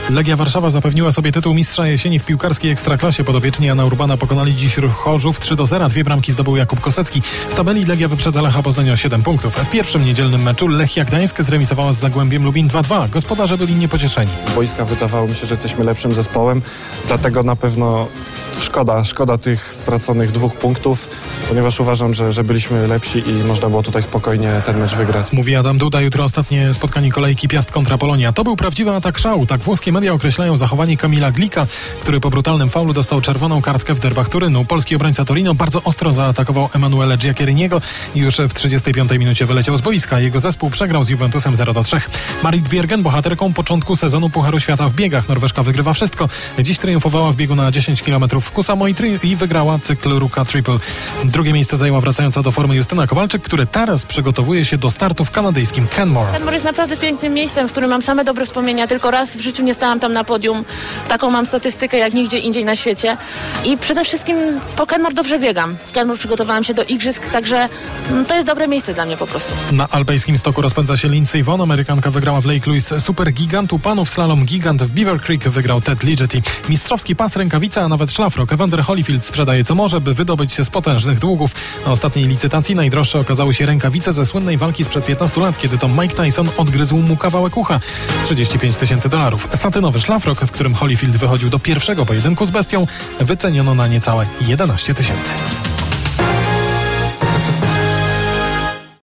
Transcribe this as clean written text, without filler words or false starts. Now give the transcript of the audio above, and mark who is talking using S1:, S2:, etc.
S1: Legia Warszawa zapewniła sobie tytuł mistrza jesieni w piłkarskiej Ekstraklasie. Podopieczni Jana Urbana pokonali dziś Ruch Chorzów 3-0. 2 bramki zdobył Jakub Kosecki. W tabeli Legia wyprzedza Lecha Poznań o 7 punktów. W pierwszym niedzielnym meczu Lechia Gdańsk zremisowała z Zagłębiem Lubin 2-2. Gospodarze byli niepocieszeni.
S2: Z boiska wydawało mi się, że jesteśmy lepszym zespołem, dlatego na pewno szkoda tych straconych 2 punktów, ponieważ uważam, że byliśmy lepsi i można było tutaj spokojnie ten mecz wygrać.
S1: Mówi Adam Duda. Jutro ostatnie spotkanie kolejki Piast kontra Polonia. To był prawdziwy atak szału. Tak włoskie media określają zachowanie Kamila Glika, który po brutalnym faulu dostał czerwoną kartkę w derbach Turynu. Polski obrońca Torino bardzo ostro zaatakował Emanuele Giaccheriniego i już w 35 minucie wyleciał z boiska. Jego zespół przegrał z Juventusem 0-3. Marit Bjergen, bohaterką początku sezonu Pucharu Świata w biegach. Norweszka wygrywa wszystko. Dziś triumfowała w biegu na 10 km w Kusamo i wygrała cykl Ruka Triple. Drugie miejsce zajęła wracająca do formy Justyna Kowalczyk, który teraz przygotowuje się do startu w kanadyjskim Kenmore.
S3: Kenmore jest naprawdę pięknym miejscem, w którym mam same dobre wspomnienia. Tylko raz w życiu nie stałam tam na podium. Taką mam statystykę jak nigdzie indziej na świecie. I przede wszystkim po Kenmore dobrze biegam. W Kenmore przygotowałam się do igrzysk, także to jest dobre miejsce dla mnie po prostu.
S1: Na alpejskim stoku rozpędza się Lindsey Vonn. Amerykanka wygrała w Lake Louise Super Gigantu Panów. Slalom Gigant w Beaver Creek wygrał Ted Ligeti. Mistrzowski pas, rękawica, a nawet szlafrok. Evander Holyfield sprzedaje co może, by wydobyć się z potężnych długów. Na ostatniej licytacji najdroższe okazały się rękawice ze słynnej walki sprzed 15 lat, kiedy to Mike Tyson odgryzł mu kawałek ucha. $35,000. Satynowy szlafrok, w którym Holyfield wychodził do pierwszego pojedynku z bestią, wyceniono na niecałe 11 000.